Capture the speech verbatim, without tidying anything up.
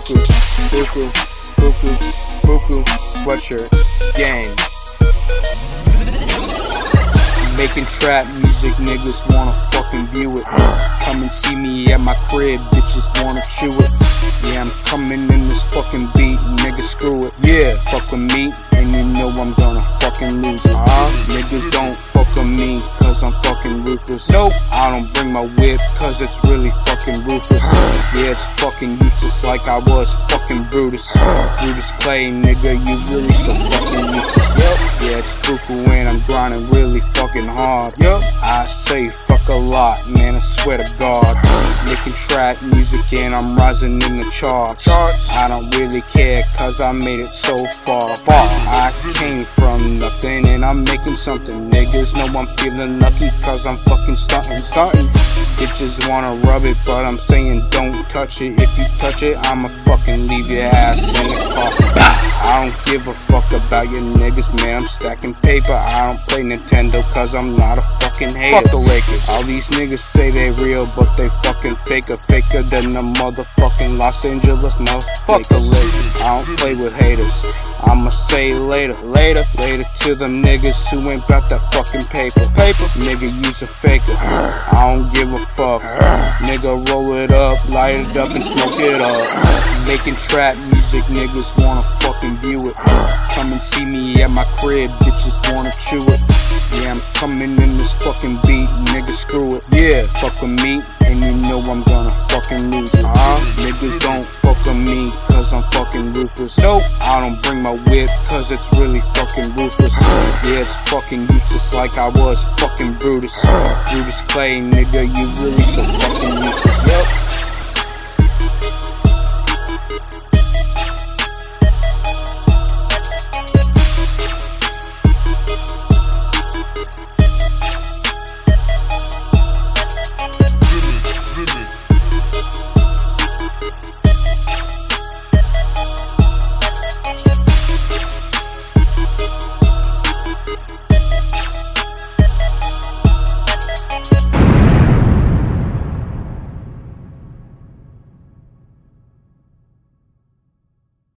Buku, Buku, Buku, Buku, sweatshirt, gang. Making trap music, niggas wanna fucking view it. Come and see me at my crib, bitches wanna chew it. Yeah, I'm coming in this fucking beat, nigga, screw it. Yeah, fuck with me, and you know I'm gonna fucking lose it. Uh, niggas don't fuck with me, cause I'm fucking ruthless. Nope, I don't bring my whip, cause it's really fucking ruthless. Yeah, it's fucking useless like I was fucking Brutus. Brutus Clay, nigga, you really so fucking useless. Yep, yeah, it's Buku and I'm grinding really fucking hard. Yup, I say fuck a lot, man, I swear to God. Making trap music and I'm rising in the charts. I don't really care cause I made it so far. Far. I came from nothing and I'm making something. Niggas know I'm feeling lucky cause I'm fucking stunting, stunting. Bitches wanna rub it, but I'm saying don't touch it. If you touch it, I'ma fucking leave your ass in the coffin. I don't give a fuck about your niggas, man, I'm stacking paper. I don't play Nintendo cause I'm not a fucking hater. Fuck the Lakers. All these niggas say they real, but they fucking faker. Faker than the motherfucking Los Angeles motherfuckers. Fuck the Lakers. I don't play with haters. I'ma say later, later, later to them niggas who ain't bout that fucking paper. Paper, nigga, use a faker. I don't give a fuck. Nigga, roll it up, light it up and smoke it up. Making trap music, niggas wanna fucking view it. Come and see me at my crib, bitches wanna chew it. Yeah, I'm coming in this fucking beat, nigga, screw it. Yeah, fuck with me, and you know I'm gonna fucking lose it. Uh, niggas don't fuck with me, cause I'm fucking ruthless. Nope, I don't bring my whip, cause it's really fucking ruthless. Yeah, it's fucking useless like I was fucking Brutus. Brutus Clay, nigga, you really so fucking useless. Yep.